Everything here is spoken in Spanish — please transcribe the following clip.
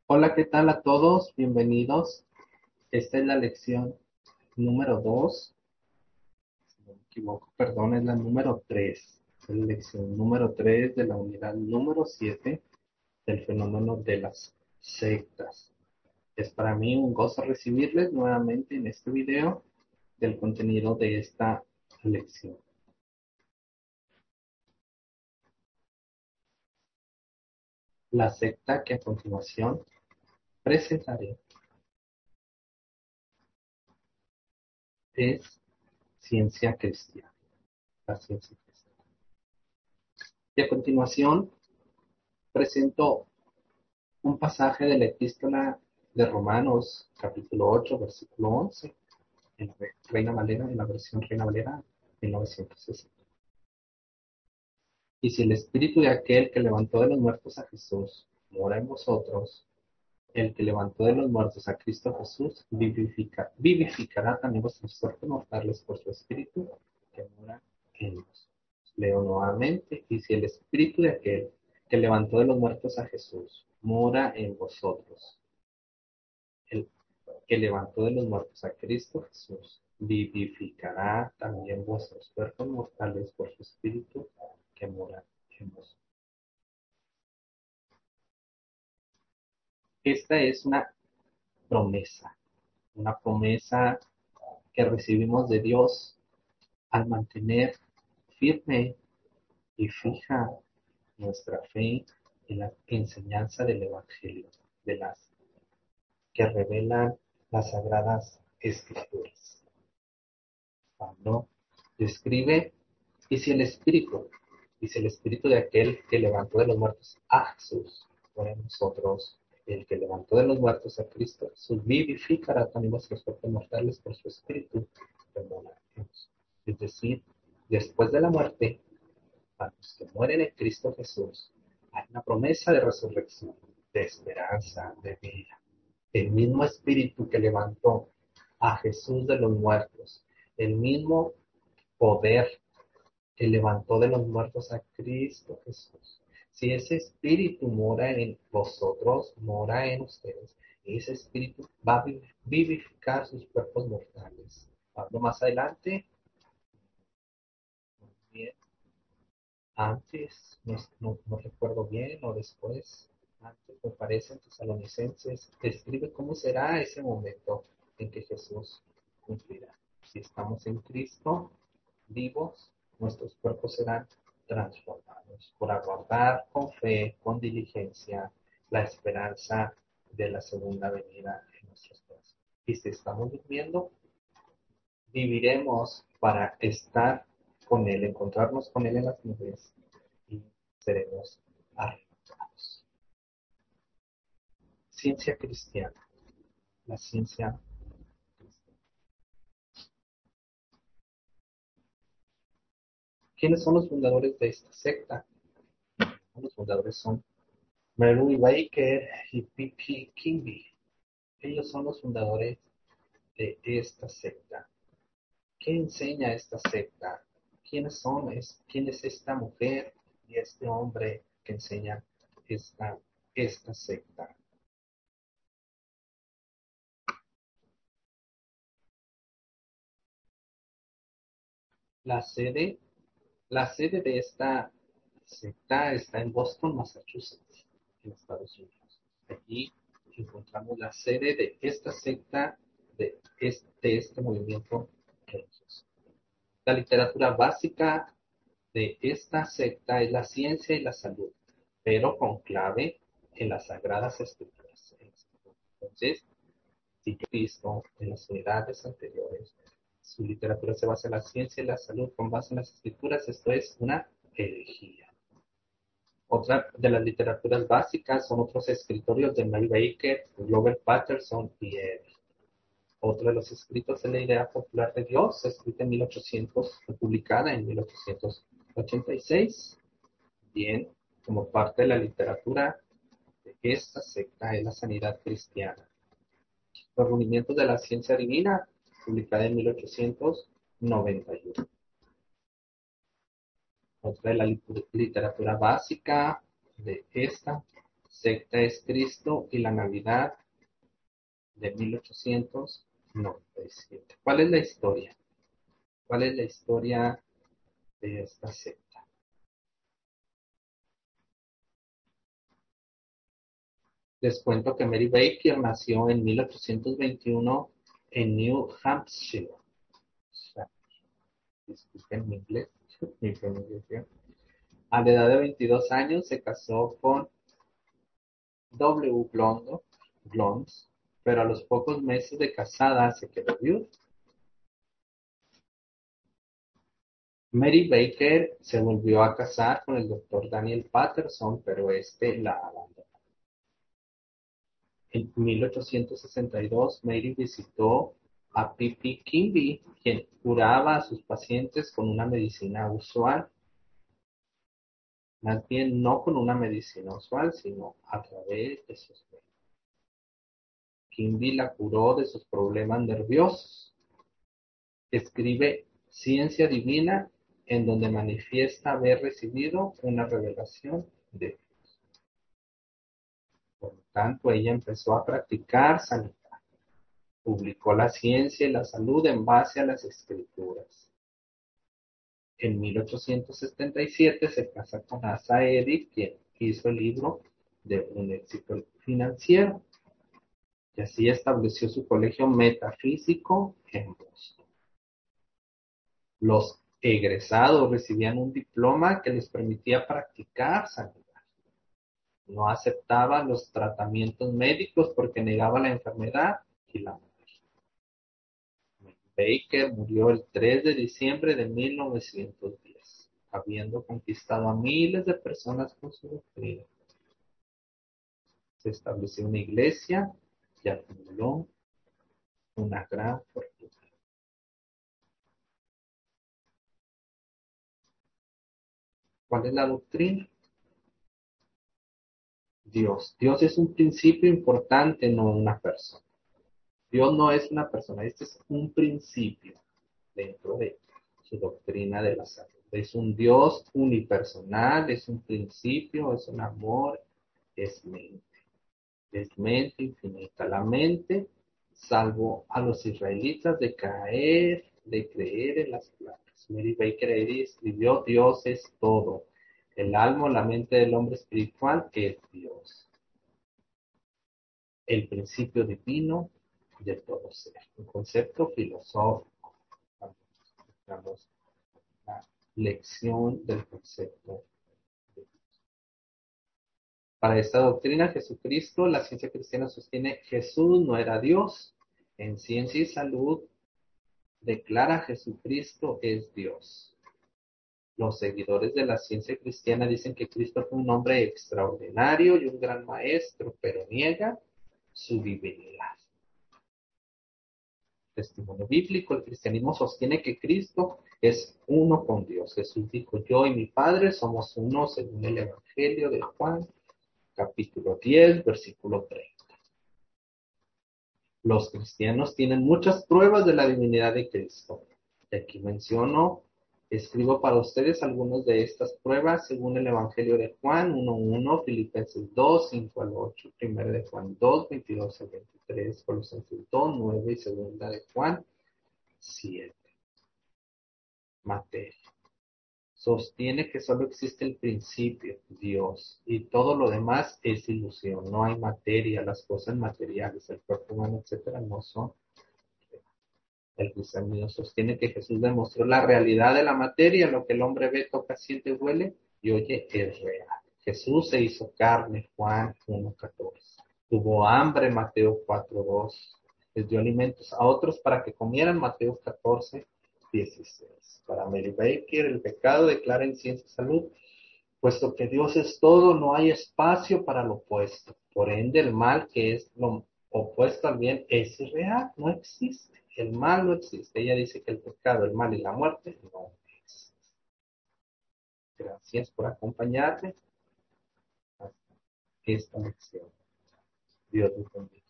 Hola, ¿qué tal a todos? Bienvenidos. Esta es la lección número 2. Si no me equivoco, perdón, es la número 3. Es la lección número 3 de la unidad número 7 del fenómeno de las sectas. Es para mí un gozo recibirles nuevamente en este video del contenido de esta lección. La secta que a continuación presentaré es ciencia cristiana. La ciencia cristiana. Y a continuación presento un pasaje de la epístola de Romanos, capítulo 8, versículo 11, en la Reina Valera, en la versión Reina Valera 1960. Y si el espíritu de aquel que levantó de los muertos a Jesús mora en vosotros, el que levantó de los muertos a Cristo Jesús vivificará también vuestros cuerpos mortales por su espíritu que mora en vosotros. Leo nuevamente, y si el espíritu de aquel que levantó de los muertos a Jesús mora en vosotros, el que levantó de los muertos a Cristo Jesús, vivificará también vuestros cuerpos mortales por su Espíritu que mora en vosotros. Esta es una promesa que recibimos de Dios al mantener firme y fija nuestra fe en la enseñanza del Evangelio, de las que revelan las sagradas escrituras. Pablo describe, y si el Espíritu, dice el Espíritu de aquel que levantó de los muertos a Jesús, por en nosotros, el que levantó de los muertos a Cristo Jesús, vivificará también vuestros cuerpos mortales por su Espíritu que mora en nosotros. Es decir, después de la muerte, para los que mueren en Cristo Jesús, hay una promesa de resurrección, de esperanza, de vida. El mismo Espíritu que levantó a Jesús de los muertos, el mismo poder que levantó de los muertos a Cristo Jesús. Si ese espíritu mora en vosotros, mora en ustedes, ese espíritu va a vivificar sus cuerpos mortales. Pablo más adelante, bien, antes, no recuerdo bien, o después, antes me parece en Tesalonicenses, describe cómo será ese momento en que Jesús cumplirá. Si estamos en Cristo, vivos, nuestros cuerpos serán transformados por aguardar con fe, con diligencia, la esperanza de la segunda venida en nuestros corazones. Y si estamos durmiendo, viviremos para estar con Él, encontrarnos con Él en las nubes y seremos arrebatados. Ciencia cristiana, la ciencia cristiana. ¿Quiénes son los fundadores de esta secta? Los fundadores son Mary Baker y P.P. Kimby. Ellos son los fundadores de esta secta. ¿Qué enseña esta secta? ¿Quiénes son? ¿Quién es esta mujer y este hombre que enseñan esta secta? La sede, la sede de esta secta está en Boston, Massachusetts, en Estados Unidos. Aquí encontramos la sede de esta secta, de este movimiento religioso. La literatura básica de esta secta es la ciencia y la salud, pero con clave en las sagradas escrituras. Entonces, si yo he visto en las unidades anteriores, su literatura se basa en la ciencia y la salud con base en las escrituras, esto es una herejía. Otra de las literaturas básicas son otros escritorios de Mary Baker, Robert Patterson y Eddy. Otro de los escritos es la idea popular de Dios, escrita en 1800, publicada en 1886. Bien, como parte de la literatura de esta secta es la sanidad cristiana. Los rudimentos de la ciencia divina, publicada en 1891. Otra de la literatura básica de esta Secta es Cristo y la Navidad de 1897. ¿Cuál es la historia? ¿Cuál es la historia de esta secta? Les cuento que Mary Baker nació en 1821 en New Hampshire. Disculpen mi inglés, mi pronunciación. A la edad de 22 años se casó con W. Blondes, pero a los pocos meses de casada se quedó viuda. Mary Baker se volvió a casar con el doctor Daniel Patterson, pero este la abandonó. En 1862, Mary visitó a P.P. Kimby, quien curaba a sus pacientes con una medicina usual, más bien no con una medicina usual, sino a través de sus médicos. Kimby la curó de sus problemas nerviosos. Escribe Ciencia Divina, en donde manifiesta haber recibido una revelación de Dios. Por lo tanto, ella empezó a practicar sanidad. Publicó la ciencia y la salud en base a las escrituras. En 1877 se casa con Asa Edith, quien hizo el libro de un éxito financiero, y así estableció su colegio metafísico en Boston. Los egresados recibían un diploma que les permitía practicar sanidad. No aceptaba los tratamientos médicos porque negaba la enfermedad y la muerte. Baker murió el 3 de diciembre de 1910, habiendo conquistado a miles de personas con su doctrina. Se estableció una iglesia y acumuló una gran fortuna. ¿Cuál es la doctrina? Dios. Dios es un principio importante, no una persona. Dios no es una persona, este es un principio dentro de su doctrina de la salud. Es un Dios unipersonal, es un principio, es un amor, es mente infinita. La mente salvó a los israelitas de creer en las placas. Mary Baker Eddy escribió, Dios es todo. El alma, la mente del hombre espiritual es Dios. El principio divino de todo ser. Un concepto filosófico. Digamos, la lección del concepto. Para esta doctrina, Jesucristo, la ciencia cristiana sostiene, Jesús no era Dios. En Ciencia y Salud declara Jesucristo es Dios. Los seguidores de la ciencia cristiana dicen que Cristo fue un hombre extraordinario y un gran maestro, pero niega su divinidad. Testimonio bíblico, el cristianismo sostiene que Cristo es uno con Dios. Jesús dijo, yo y mi Padre somos uno, según el Evangelio de Juan, capítulo 10, versículo 30. Los cristianos tienen muchas pruebas de la divinidad de Cristo. Y aquí escribo para ustedes algunas de estas pruebas según el Evangelio de Juan 1:1, Filipenses 2, 5 al 8, 1 de Juan 2, 22 al 23, Colosenses 2, 9 y 2 de Juan 7. Materia. Sostiene que solo existe el principio, Dios, y todo lo demás es ilusión. No hay materia, las cosas materiales, el cuerpo humano, etcétera, no son. El cristianismo sostiene que Jesús demostró la realidad de la materia, lo que el hombre ve, toca, siente, huele y oye es real. Jesús se hizo carne, Juan 1:14. Tuvo hambre, Mateo 4:2. Les dio alimentos a otros para que comieran, Mateo 14:16. Para Mary Baker, el pecado declara en Ciencia y Salud, puesto que Dios es todo, no hay espacio para lo opuesto. Por ende, el mal, que es lo opuesto al bien, es irreal, no existe. El mal no existe. Ella dice que el pecado, el mal y la muerte no existen. Gracias por acompañarme a esta lección. Dios los bendiga.